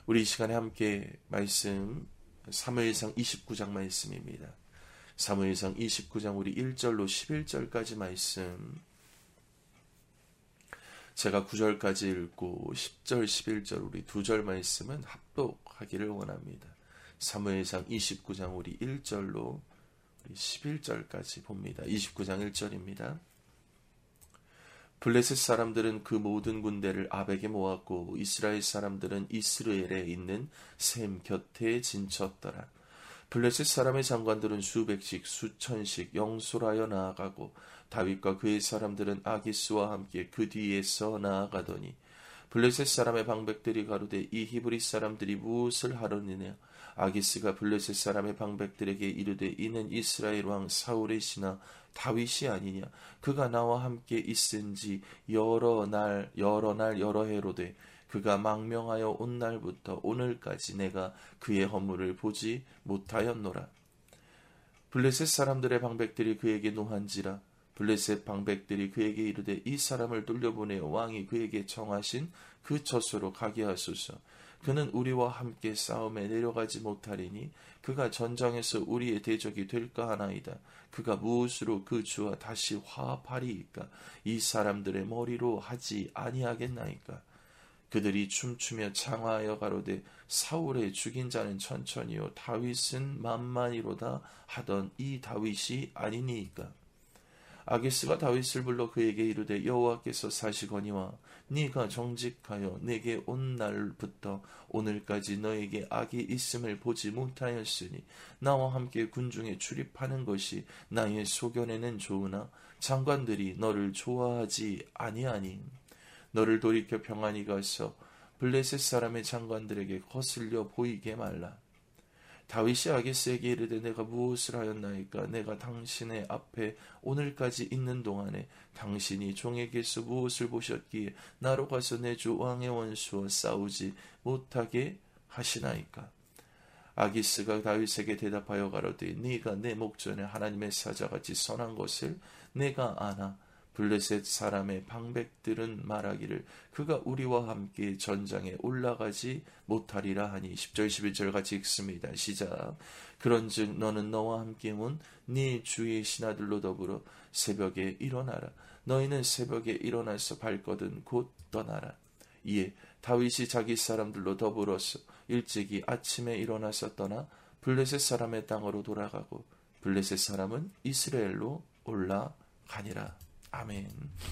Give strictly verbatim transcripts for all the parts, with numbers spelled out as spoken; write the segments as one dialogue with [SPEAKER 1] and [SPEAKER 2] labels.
[SPEAKER 1] 우리 이 시간에 함께 말씀 사무엘상 이십구 장 말씀입니다. 사무엘상 이십구 장 우리 일 절로 십일 절까지 말씀, 제가 구 절까지 읽고 십 절, 십일 절 우리 두 절 말씀은 합독하기를 원합니다. 사무엘상 이십구 장 우리 일 절로 우리 십일 절까지 봅니다. 이십구 장 일 절입니다. 블레셋 사람들은 그 모든 군대를 아벡에 모았고 이스라엘 사람들은 이스라엘에 있는 셈 곁에 진쳤더라. 블레셋 사람의 장관들은 수백씩 수천씩 영솔하여 나아가고 다윗과 그의 사람들은 아기스와 함께 그 뒤에서 나아가더니 블레셋 사람의 방백들이 가로되 이 히브리 사람들이 무엇을 하려느냐. 아기스가 블레셋 사람의 방백들에게 이르되 이는 이스라엘 왕 사울의 신하 다윗이 아니냐. 그가 나와 함께 있은지 여러 날 여러 날 여러 해로되 그가 망명하여 온 날부터 오늘까지 내가 그의 허물을 보지 못하였노라. 블레셋 사람들의 방백들이 그에게 노한지라. 블레셋 방백들이 그에게 이르되 이 사람을 돌려보내어 왕이 그에게 정하신 그 처소로 가게 하소서. 그는 우리와 함께 싸움에 내려가지 못하리니 그가 전장에서 우리의 대적이 될까 하나이다. 그가 무엇으로 그 주와 다시 화합하리이까. 이 사람들의 머리로 하지 아니하겠나이까. 그들이 춤추며 창화하여 가로되 사울의 죽인 자는 천천히요 다윗은 만만이로다 하던 이 다윗이 아니니이까. 아기스가 다윗을 불러 그에게 이르되 여호와께서 사시거니와 네가 정직하여 내게 온 날부터 오늘까지 너에게 악이 있음을 보지 못하였으니 나와 함께 군중에 출입하는 것이 나의 소견에는 좋으나 장관들이 너를 좋아하지 아니하니 너를 돌이켜 평안히 가서 블레셋 사람의 장관들에게 거슬려 보이게 말라. 다윗이 아기스에게 이르되 내가 무엇을 하였나이까. 내가 당신의 앞에 오늘까지 있는 동안에 당신이 종에게서 무엇을 보셨기에 나로 가서 내 주 왕의 원수와 싸우지 못하게 하시나이까. 아기스가 다윗에게 대답하여 가로되 네가 내 목전에 하나님의 사자같이 선한 것을 내가 아나. 블레셋 사람의 방백들은 말하기를 그가 우리와 함께 전장에 올라가지 못하리라 하니. 십 절 십일 절 같이 읽습니다. 시작. 그런즉 너는 너와 함께 온 네 주의 신하들로 더불어 새벽에 일어나라. 너희는 새벽에 일어나서 발거든 곧 떠나라. 이에 다윗이 자기 사람들로 더불어서 일찍이 아침에 일어나서 떠나 블레셋 사람의 땅으로 돌아가고 블레셋 사람은 이스라엘로 올라가니라. 아멘.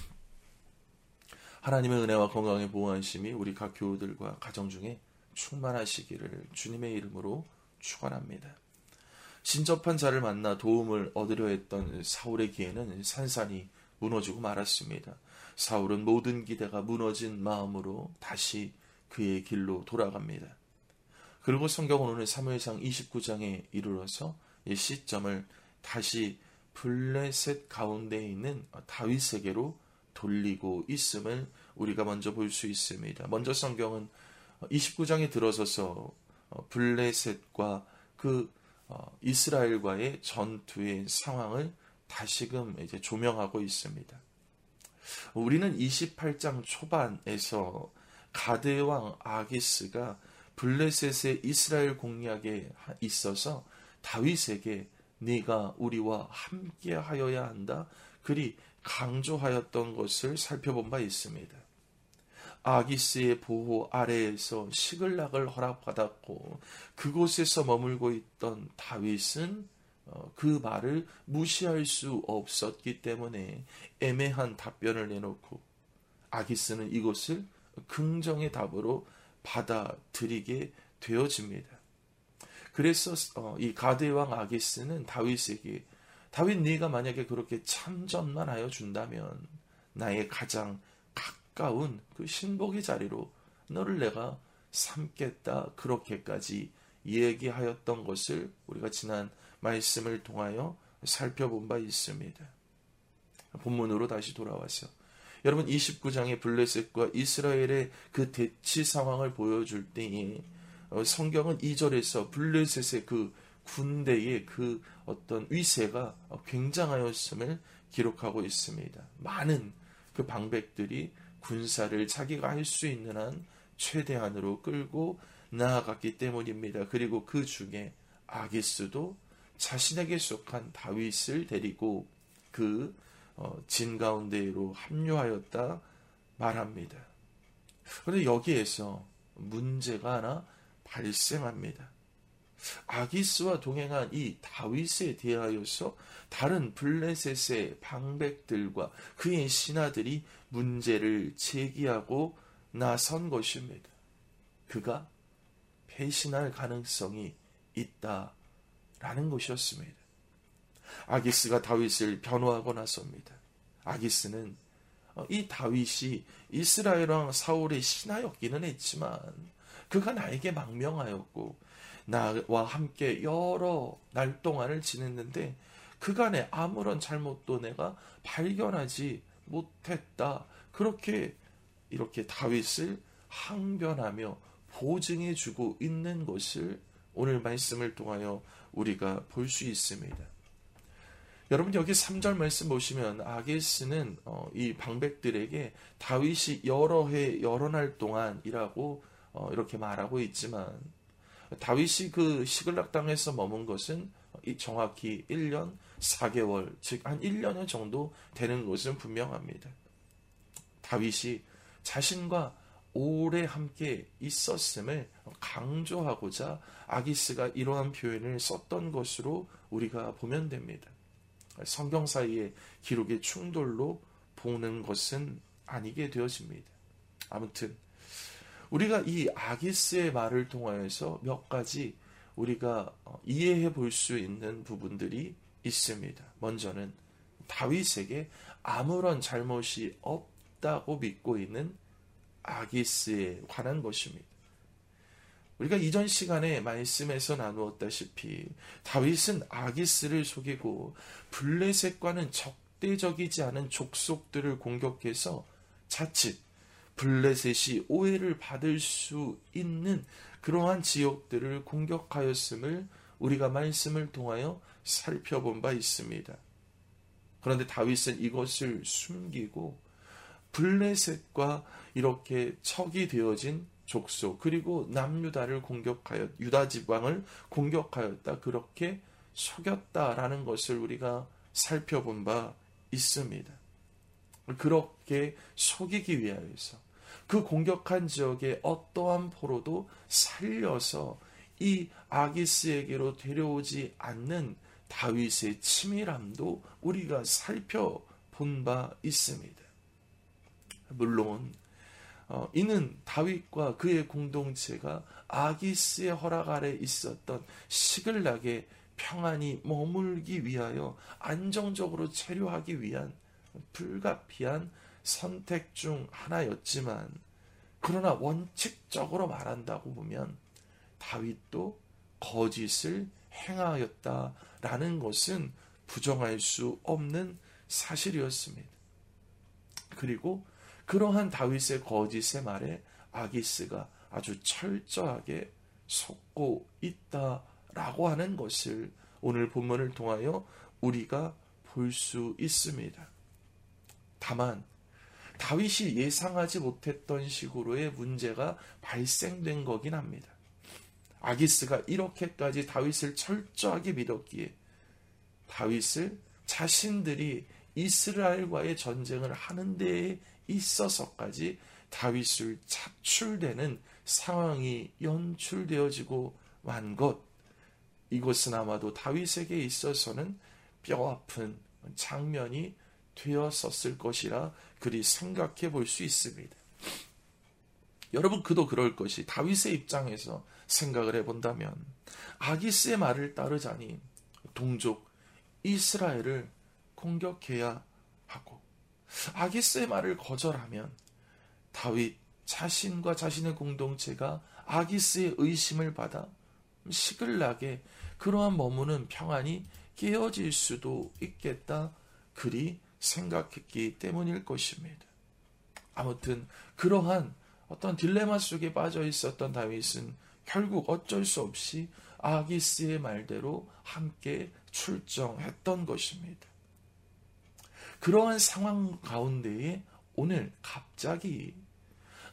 [SPEAKER 1] 하나님의 은혜와 건강의 보호하심이 우리 각 교우들과 가정 중에 충만하시기를 주님의 이름으로 축원합니다. 신접한 자를 만나 도움을 얻으려 했던 사울의 기회는 산산이 무너지고 말았습니다. 사울은 모든 기대가 무너진 마음으로 다시 그의 길로 돌아갑니다. 그리고 성경은 오늘 사무엘상 이십구 장에 이르러서 이 시점을 다시 블레셋 가운데 있는 다윗에게로 돌리고 있음을 우리가 먼저 볼 수 있습니다. 먼저 성경은 이십구 장에 들어서서 블레셋과 그 이스라엘과의 전투의 상황을 다시금 이제 조명하고 있습니다. 우리는 이십팔 장 초반에서 가드의 왕 아기스가 블레셋의 이스라엘 공략에 있어서 다윗에게 네가 우리와 함께 하여야 한다. 그리 강조하였던 것을 살펴본 바 있습니다. 아기스의 보호 아래에서 시글락을 허락받았고 그곳에서 머물고 있던 다윗은 그 말을 무시할 수 없었기 때문에 애매한 답변을 내놓고 아기스는 이것을 긍정의 답으로 받아들이게 되어집니다. 그래서 이 가드의 왕 아기스는 다윗에게 다윗 네가 만약에 그렇게 참전만 하여 준다면 나의 가장 가까운 그 신복의 자리로 너를 내가 삼겠다. 그렇게까지 얘기하였던 것을 우리가 지난 말씀을 통하여 살펴본 바 있습니다. 본문으로 다시 돌아와서 여러분 이십구 장의 블레셋과 이스라엘의 그 대치 상황을 보여줄 때에 성경은 이 절에서 블레셋의 그 군대의 그 어떤 위세가 굉장하였음을 기록하고 있습니다. 많은 그 방백들이 군사를 자기가 할 수 있는 한 최대한으로 끌고 나아갔기 때문입니다. 그리고 그 중에 아기스도 자신에게 속한 다윗을 데리고 그 진 가운데로 합류하였다 말합니다. 그런데 여기에서 문제가 하나 발생합니다. 아기스와 동행한 이 다윗에 대하여서 다른 블레셋의 방백들과 그의 신하들이 문제를 제기하고 나선 것입니다. 그가 배신할 가능성이 있다라는 것이었습니다. 아기스가 다윗을 변호하고 나섭니다. 아기스는 이 다윗이 이스라엘 왕 사울의 신하였기는 했지만 그가 나에게 망명하였고 나와 함께 여러 날 동안을 지냈는데 그간에 아무런 잘못도 내가 발견하지 못했다. 그렇게 이렇게 다윗을 항변하며 보증해주고 있는 것을 오늘 말씀을 통하여 우리가 볼 수 있습니다. 여러분 여기 삼 절 말씀 보시면 아기스는 어, 이 방백들에게 다윗이 여러 해 여러 날 동안이라고 어, 이렇게 말하고 있지만 다윗이 그 시글락 땅에서 머문 것은 정확히 일 년 사 개월, 즉 한 일 년 정도 되는 것은 분명합니다. 다윗이 자신과 오래 함께 있었음을 강조하고자 아기스가 이러한 표현을 썼던 것으로 우리가 보면 됩니다. 성경 사이의 기록의 충돌로 보는 것은 아니게 되어집니다. 아무튼 우리가 이 아기스의 말을 통하여서 몇 가지 우리가 이해해 볼 수 있는 부분들이 있습니다. 먼저는 다윗에게 아무런 잘못이 없다고 믿고 있는 아기스에 관한 것입니다. 우리가 이전 시간에 말씀에서 나누었다시피 다윗은 아기스를 속이고 블레셋과는 적대적이지 않은 족속들을 공격해서 자칫 블레셋이 오해를 받을 수 있는 그러한 지역들을 공격하였음을 우리가 말씀을 통하여 살펴본 바 있습니다. 그런데 다윗은 이것을 숨기고 블레셋과 이렇게 척이 되어진 족속 그리고 남유다를 공격하여 유다 지방을 공격하였다. 그렇게 속였다라는 것을 우리가 살펴본 바 있습니다. 그렇게 속이기 위하여서 그 공격한 지역의 어떠한 포로도 살려서 이 아기스에게로 데려오지 않는 다윗의 치밀함도 우리가 살펴본 바 있습니다. 물론 어, 이는 다윗과 그의 공동체가 아기스의 허락 아래 있었던 시글락에 평안히 머물기 위하여 안정적으로 체류하기 위한 불가피한 선택 중 하나였지만 그러나 원칙적으로 말한다고 보면 다윗도 거짓을 행하였다라는 것은 부정할 수 없는 사실이었습니다. 그리고 그러한 다윗의 거짓의 말에 아기스가 아주 철저하게 속고 있다라고 하는 것을 오늘 본문을 통하여 우리가 볼 수 있습니다. 다만 다윗이 예상하지 못했던 식으로의 문제가 발생된 거긴 합니다. 아기스가 이렇게까지 다윗을 철저하게 믿었기에 다윗을 자신들이 이스라엘과의 전쟁을 하는 데에 있어서까지 다윗을 차출되는 상황이 연출되어지고 만 것, 이것은 아마도 다윗에게 있어서는 뼈아픈 장면이 되었었을 것이라 그리 생각해 볼 수 있습니다. 여러분, 그도 그럴 것이 다윗의 입장에서 생각을 해본다면 아기스의 말을 따르자니 동족 이스라엘을 공격해야 하고 아기스의 말을 거절하면 다윗 자신과 자신의 공동체가 아기스의 의심을 받아 시글락에 그러한 머무는 평안이 깨어질 수도 있겠다 그리 생각했기 때문일 것입니다. 아무튼 그러한 어떤 딜레마 속에 빠져 있었던 다윗은 결국 어쩔 수 없이 아기스의 말대로 함께 출정했던 것입니다. 그러한 상황 가운데에 오늘 갑자기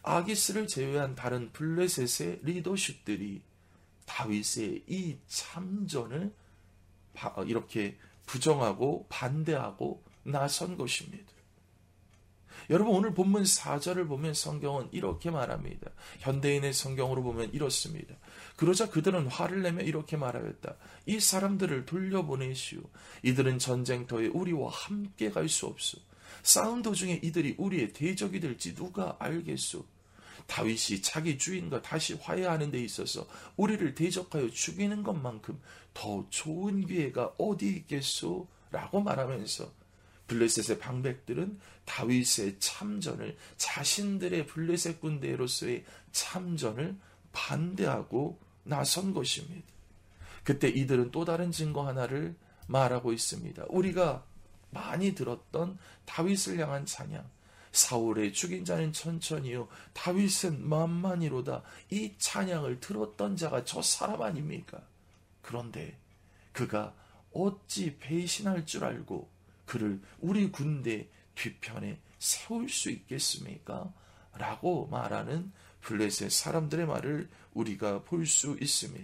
[SPEAKER 1] 아기스를 제외한 다른 블레셋의 리더십들이 다윗의 이 참전을 이렇게 부정하고 반대하고 나선 것입니다. 여러분, 오늘 본문 사 절을 보면 성경은 이렇게 말합니다. 현대인의 성경으로 보면 이렇습니다. 그러자 그들은 화를 내며 이렇게 말하였다. 이 사람들을 돌려보내시오. 이들은 전쟁터에 우리와 함께 갈 수 없소. 싸움 도중에 이들이 우리의 대적이 될지 누가 알겠소. 다윗이 자기 주인과 다시 화해하는 데 있어서 우리를 대적하여 죽이는 것만큼 더 좋은 기회가 어디 있겠소? 라고 말하면서 블레셋의 방백들은 다윗의 참전을, 자신들의 블레셋 군대로서의 참전을 반대하고 나선 것입니다. 그때 이들은 또 다른 증거 하나를 말하고 있습니다. 우리가 많이 들었던 다윗을 향한 찬양, 사울의 죽인 자는 천천히요 다윗은 만만이로다, 이 찬양을 들었던 자가 저 사람 아닙니까? 그런데 그가 어찌 배신할 줄 알고 그를 우리 군대 뒤편에 세울 수 있겠습니까? 라고 말하는 블레셋 사람들의 말을 우리가 볼 수 있습니다.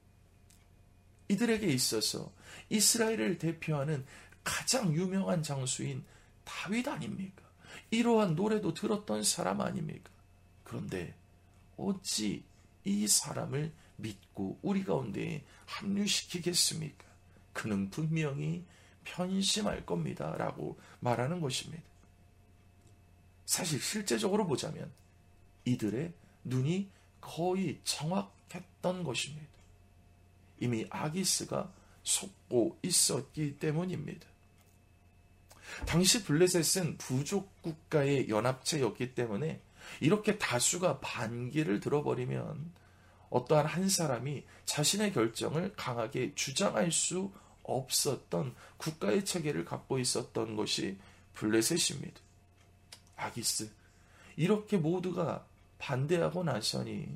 [SPEAKER 1] 이들에게 있어서 이스라엘을 대표하는 가장 유명한 장수인 다윗 아닙니까? 이러한 노래도 들었던 사람 아닙니까? 그런데 어찌 이 사람을 믿고 우리 가운데에 합류시키겠습니까? 그는 분명히 편심할 겁니다. 라고 말하는 것입니다. 사실 실제적으로 보자면 이들의 눈이 거의 정확했던 것입니다. 이미 아기스가 속고 있었기 때문입니다. 당시 블레셋은 부족 국가의 연합체였기 때문에 이렇게 다수가 반기를 들어버리면 어떠한 한 사람이 자신의 결정을 강하게 주장할 수 없었던 국가의 체계를 갖고 있었던 것이 블레셋입니다. 아기스, 이렇게 모두가 반대하고 나서니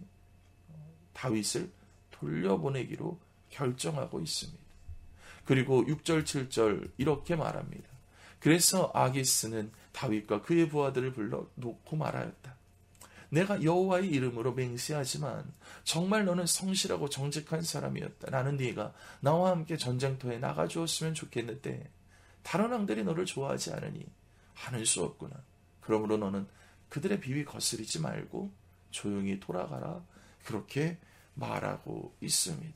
[SPEAKER 1] 다윗을 돌려보내기로 결정하고 있습니다. 그리고 육 절 칠 절 이렇게 말합니다. 그래서 아기스는 다윗과 그의 부하들을 불러 놓고 말하였다. 내가 여호와의 이름으로 맹세하지만 정말 너는 성실하고 정직한 사람이었다. 나는 네가 나와 함께 전쟁터에 나가주었으면 좋겠는데 다른 왕들이 너를 좋아하지 않으니 하는 수 없구나. 그러므로 너는 그들의 비위 거스리지 말고 조용히 돌아가라. 그렇게 말하고 있습니다.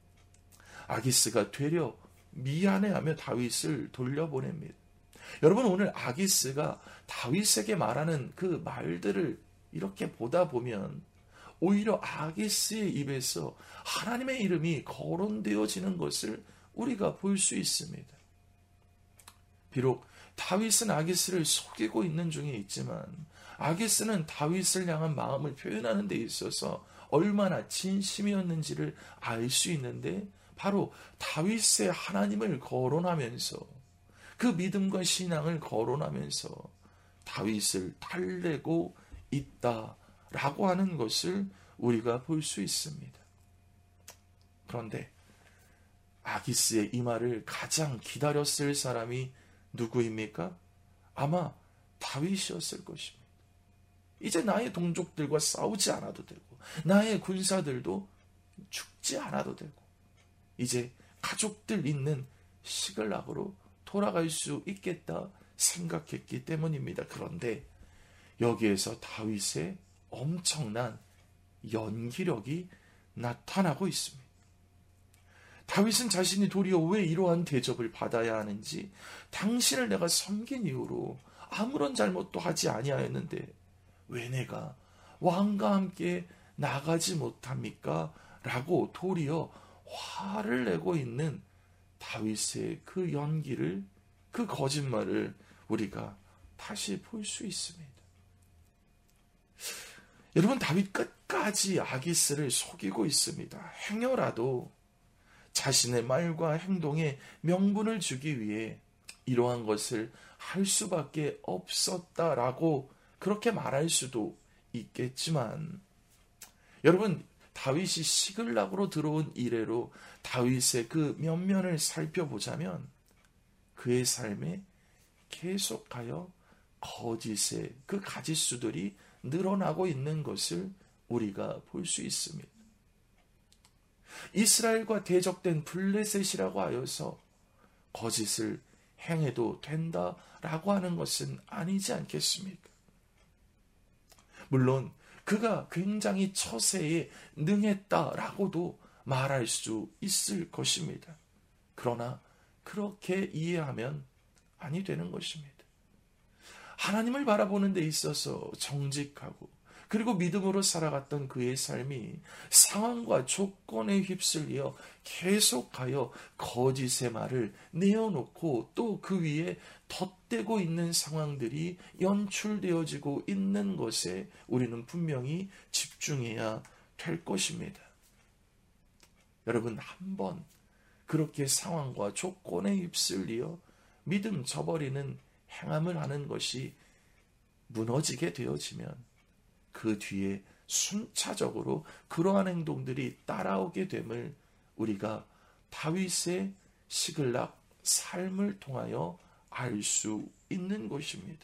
[SPEAKER 1] 아기스가 되려 미안해하며 다윗을 돌려보냅니다. 여러분, 오늘 아기스가 다윗에게 말하는 그 말들을 이렇게 보다 보면 오히려 아기스의 입에서 하나님의 이름이 거론되어지는 것을 우리가 볼 수 있습니다. 비록 다윗은 아기스를 속이고 있는 중에 있지만 아기스는 다윗을 향한 마음을 표현하는 데 있어서 얼마나 진심이었는지를 알 수 있는데 바로 다윗의 하나님을 거론하면서 그 믿음과 신앙을 거론하면서 다윗을 달래고 있다라고 하는 것을 우리가 볼 수 있습니다. 그런데 아기스의 이 말을 가장 기다렸을 사람이 누구입니까? 아마 다윗이었을 것입니다. 이제 나의 동족들과 싸우지 않아도 되고 나의 군사들도 죽지 않아도 되고 이제 가족들 있는 시글락으로 돌아갈 수 있겠다 생각했기 때문입니다. 그런데 여기에서 다윗의 엄청난 연기력이 나타나고 있습니다. 다윗은 자신이 도리어 왜 이러한 대접을 받아야 하는지, 당신을 내가 섬긴 이후로 아무런 잘못도 하지 아니하였는데 왜 내가 왕과 함께 나가지 못합니까? 라고 도리어 화를 내고 있는 다윗의 그 연기를, 그 거짓말을 우리가 다시 볼 수 있습니다. 여러분, 다윗 끝까지 아기스를 속이고 있습니다. 행여라도 자신의 말과 행동에 명분을 주기 위해 이러한 것을 할 수밖에 없었다라고 그렇게 말할 수도 있겠지만, 여러분, 다윗이 시글락으로 들어온 이래로 다윗의 그 면면을 살펴보자면 그의 삶에 계속하여 거짓의 그 가짓수들이 늘어나고 있는 것을 우리가 볼 수 있습니다. 이스라엘과 대적된 블레셋이라고 하여서 거짓을 행해도 된다라고 하는 것은 아니지 않겠습니까? 물론 그가 굉장히 처세에 능했다라고도 말할 수 있을 것입니다. 그러나 그렇게 이해하면 아니 되는 것입니다. 하나님을 바라보는 데 있어서 정직하고 그리고 믿음으로 살아갔던 그의 삶이 상황과 조건에 휩쓸려 계속하여 거짓의 말을 내어놓고 또 그 위에 덧대고 있는 상황들이 연출되어지고 있는 것에 우리는 분명히 집중해야 될 것입니다. 여러분, 한번 그렇게 상황과 조건에 휩쓸려 믿음 저버리는 행함을 하는 것이 무너지게 되어지면 그 뒤에 순차적으로 그러한 행동들이 따라오게 됨을 우리가 다윗의 시글락 삶을 통하여 알 수 있는 것입니다.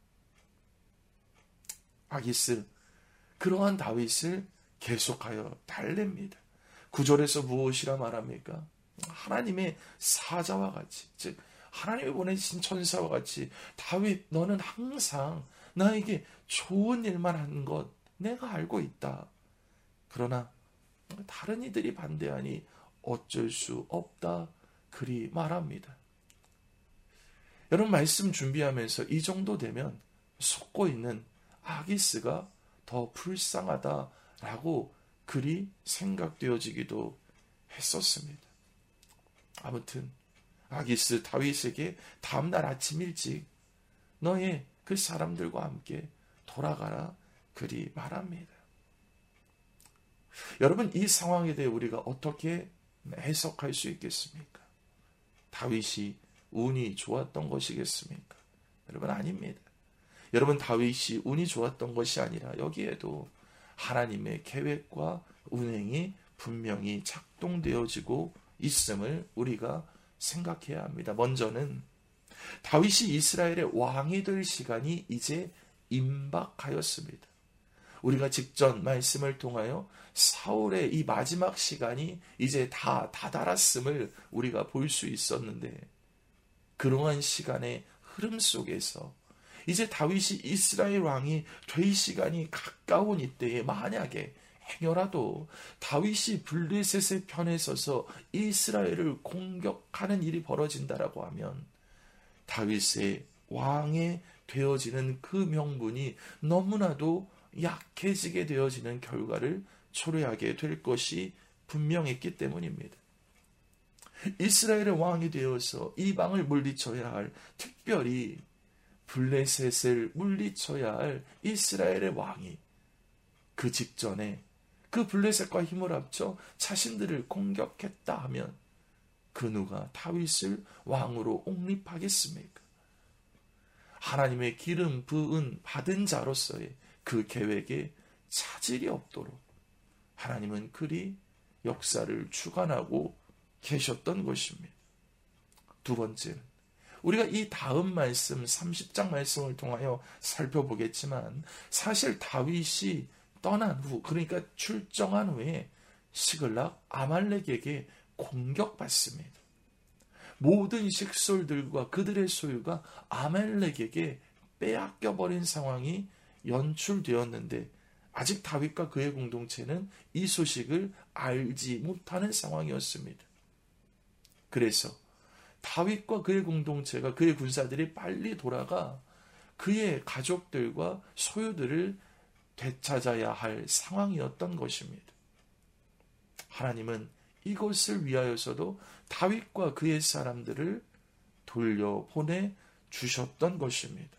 [SPEAKER 1] 아기스, 그러한 다윗을 계속하여 달랩니다. 구절에서 무엇이라 말합니까? 하나님의 사자와 같이, 즉 하나님이 보내신 천사와 같이 다윗, 너는 항상 나에게 좋은 일만 한 것 내가 알고 있다. 그러나 다른 이들이 반대하니 어쩔 수 없다. 그리 말합니다. 여러분, 말씀 준비하면서 이 정도 되면 속고 있는 아기스가 더 불쌍하다라고 그리 생각되어지기도 했었습니다. 아무튼 아기스 다윗에게 다음날 아침 일찍 너의 그 사람들과 함께 돌아가라 그리 말합니다. 여러분, 이 상황에 대해 우리가 어떻게 해석할 수 있겠습니까? 다윗이 운이 좋았던 것이겠습니까? 여러분, 아닙니다. 여러분, 다윗이 운이 좋았던 것이 아니라 여기에도 하나님의 계획과 운행이 분명히 작동되어지고 있음을 우리가 생각해야 합니다. 먼저는 다윗이 이스라엘의 왕이 될 시간이 이제 임박하였습니다. 우리가 직전 말씀을 통하여 사울의 이 마지막 시간이 이제 다 다다랐음을 우리가 볼 수 있었는데, 그러한 시간의 흐름 속에서 이제 다윗이 이스라엘 왕이 될 시간이 가까운 이때에 만약에 행여라도 다윗이 블레셋의 편에 서서 이스라엘을 공격하는 일이 벌어진다라고 하면 다윗의 왕에 되어지는 그 명분이 너무나도 약해지게 되어지는 결과를 초래하게 될 것이 분명했기 때문입니다. 이스라엘의 왕이 되어서 이방을 물리쳐야 할, 특별히 블레셋을 물리쳐야 할 이스라엘의 왕이 그 직전에 그 블레셋과 힘을 합쳐 자신들을 공격했다 하면 그 누가 다윗을 왕으로 옹립하겠습니까? 하나님의 기름 부은 받은 자로서의 그 계획에 차질이 없도록 하나님은 그리 역사를 주관하고 계셨던 것입니다. 두 번째는 우리가 이 다음 말씀 삼십 장 말씀을 통하여 살펴보겠지만, 사실 다윗이 떠난 후, 그러니까 출정한 후에 시글락 아말렉에게 공격받습니다. 모든 식솔들과 그들의 소유가 아말렉에게 빼앗겨버린 상황이 연출되었는데 아직 다윗과 그의 공동체는 이 소식을 알지 못하는 상황이었습니다. 그래서 다윗과 그의 공동체가, 그의 군사들이 빨리 돌아가 그의 가족들과 소유들을 되찾아야 할 상황이었던 것입니다. 하나님은 이것을 위하여서도 다윗과 그의 사람들을 돌려보내 주셨던 것입니다.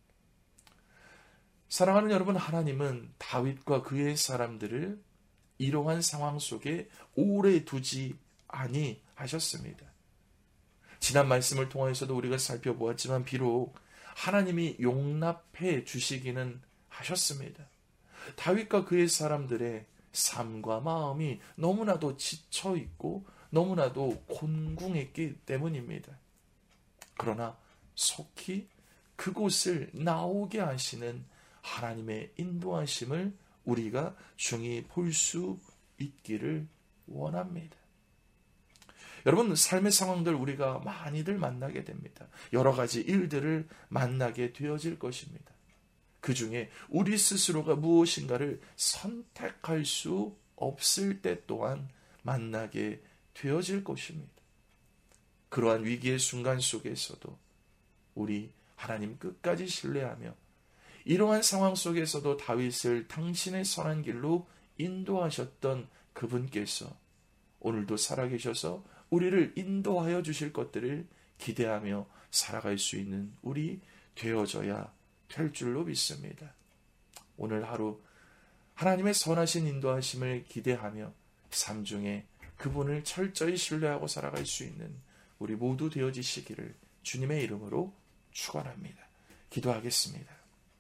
[SPEAKER 1] 사랑하는 여러분, 하나님은 다윗과 그의 사람들을 이러한 상황 속에 오래 두지 아니하셨습니다. 지난 말씀을 통해서도 우리가 살펴보았지만 비록 하나님이 용납해 주시기는 하셨습니다. 다윗과 그의 사람들의 삶과 마음이 너무나도 지쳐있고 너무나도 곤궁했기 때문입니다. 그러나 속히 그곳을 나오게 하시는 하나님의 인도하심을 우리가 중히 볼 수 있기를 원합니다. 여러분, 삶의 상황들 우리가 많이들 만나게 됩니다. 여러 가지 일들을 만나게 되어질 것입니다. 그 중에 우리 스스로가 무엇인가를 선택할 수 없을 때 또한 만나게 되어질 것입니다. 그러한 위기의 순간 속에서도 우리 하나님 끝까지 신뢰하며 이러한 상황 속에서도 다윗을 당신의 선한 길로 인도하셨던 그분께서 오늘도 살아계셔서 우리를 인도하여 주실 것들을 기대하며 살아갈 수 있는 우리 되어져야 될 줄로 믿습니다. 오늘 하루 하나님의 선하신 인도하심을 기대하며 삶 중에 그분을 철저히 신뢰하고 살아갈 수 있는 우리 모두 되어지시기를 주님의 이름으로 축원합니다. 기도하겠습니다.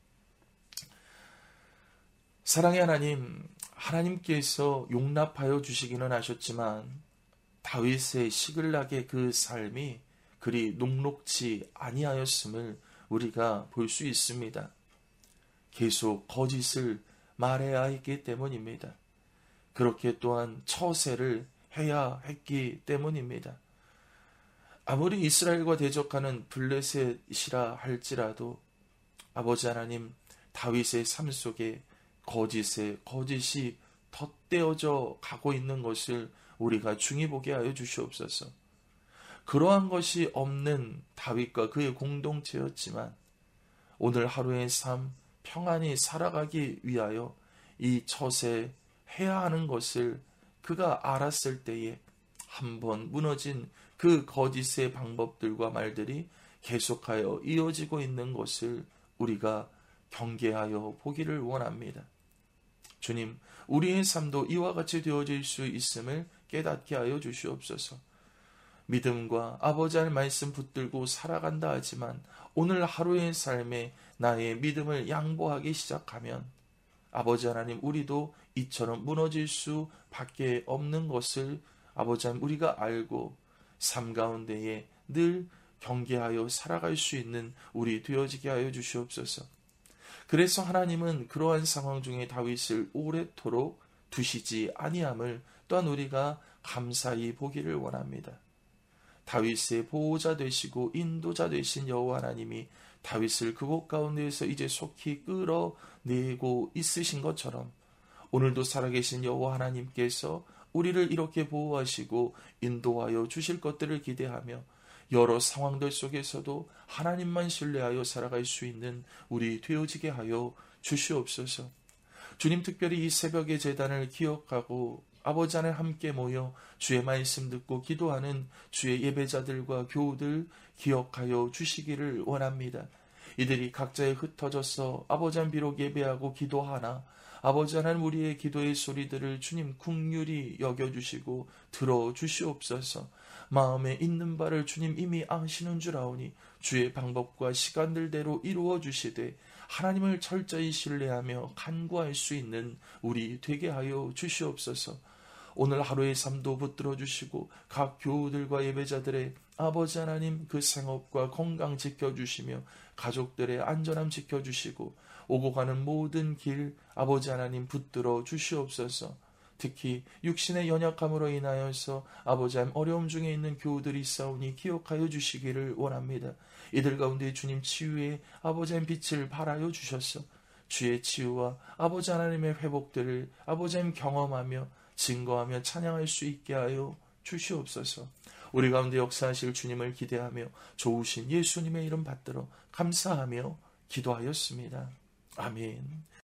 [SPEAKER 1] 사랑의 하나님, 하나님께서 용납하여 주시기는 하셨지만 다윗의 시글락의 그 삶이 그리 녹록지 아니하였음을 우리가 볼 수 있습니다. 계속 거짓을 말해야 했기 때문입니다. 그렇게 또한 처세를 해야 했기 때문입니다. 아무리 이스라엘과 대적하는 블레셋이라 할지라도 아버지 하나님, 다윗의 삶 속에 거짓에 거짓이 덧대어져 가고 있는 것을 우리가 중히 보게 하여 주시옵소서. 그러한 것이 없는 다윗과 그의 공동체였지만 오늘 하루의 삶 평안히 살아가기 위하여 이 처세 해야 하는 것을 그가 알았을 때에 한번 무너진 그 거짓의 방법들과 말들이 계속하여 이어지고 있는 것을 우리가 경계하여 보기를 원합니다. 주님, 우리의 삶도 이와 같이 되어질 수 있음을 깨닫게 하여 주시옵소서. 믿음과 아버지의 말씀 붙들고 살아간다 하지만 오늘 하루의 삶에 나의 믿음을 양보하기 시작하면 아버지 하나님, 우리도 이처럼 무너질 수밖에 없는 것을 아버지 하나님 우리가 알고 삶 가운데에 늘 경계하여 살아갈 수 있는 우리 되어지게 하여 주시옵소서. 그래서 하나님은 그러한 상황 중에 다윗을 오래도록 두시지 아니함을 또한 우리가 감사히 보기를 원합니다. 다윗의 보호자 되시고 인도자 되신 여호와 하나님이 다윗을 그곳 가운데에서 이제 속히 끌어내고 있으신 것처럼 오늘도 살아계신 여호와 하나님께서 우리를 이렇게 보호하시고 인도하여 주실 것들을 기대하며 여러 상황들 속에서도 하나님만 신뢰하여 살아갈 수 있는 우리 되어지게 하여 주시옵소서. 주님, 특별히 이 새벽의 제단을 기억하고 아버지 안에 함께 모여 주의 말씀 듣고 기도하는 주의 예배자들과 교우들 기억하여 주시기를 원합니다. 이들이 각자에 흩어져서 아버지 안 비록 예배하고 기도하나 아버지 하나님 우리의 기도의 소리들을 주님 긍휼히 여겨주시고 들어주시옵소서. 마음에 있는 바를 주님 이미 아시는 줄 아오니 주의 방법과 시간들대로 이루어 주시되 하나님을 철저히 신뢰하며 간구할 수 있는 우리 되게 하여 주시옵소서. 오늘 하루의 삶도 붙들어 주시고 각 교우들과 예배자들의 아버지 하나님 그 생업과 건강 지켜주시며 가족들의 안전함 지켜주시고 오고 가는 모든 길 아버지 하나님 붙들어 주시옵소서. 특히 육신의 연약함으로 인하여서 아버지 하나님 어려움 중에 있는 교우들이 있사오니 기억하여 주시기를 원합니다. 이들 가운데 주님 치유의 아버지 하나님 빛을 발하여 주셔서 주의 치유와 아버지 하나님의 회복들을 아버지 하나님 경험하며 증거하며 찬양할 수 있게 하여 주시옵소서. 우리 가운데 역사하실 주님을 기대하며 좋으신 예수님의 이름 받들어 감사하며 기도하였습니다. 아멘.